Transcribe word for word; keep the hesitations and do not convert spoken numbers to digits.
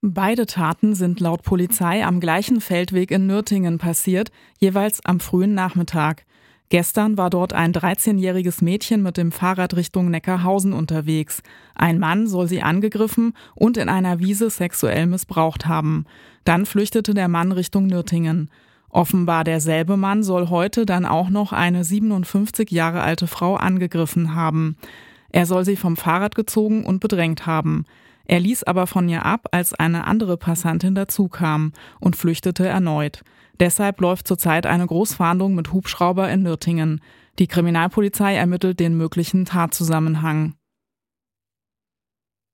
Beide Taten sind laut Polizei am gleichen Feldweg in Nürtingen passiert, jeweils am frühen Nachmittag. Gestern war dort ein dreizehnjähriges Mädchen mit dem Fahrrad Richtung Neckarhausen unterwegs. Ein Mann soll sie angegriffen und in einer Wiese sexuell missbraucht haben. Dann flüchtete der Mann Richtung Nürtingen. Offenbar derselbe Mann soll heute dann auch noch eine siebenundfünfzig Jahre alte Frau angegriffen haben. Er soll sie vom Fahrrad gezogen und bedrängt haben. Er ließ aber von ihr ab, als eine andere Passantin dazukam und flüchtete erneut. Deshalb läuft zurzeit eine Großfahndung mit Hubschrauber in Nürtingen. Die Kriminalpolizei ermittelt den möglichen Tatzusammenhang.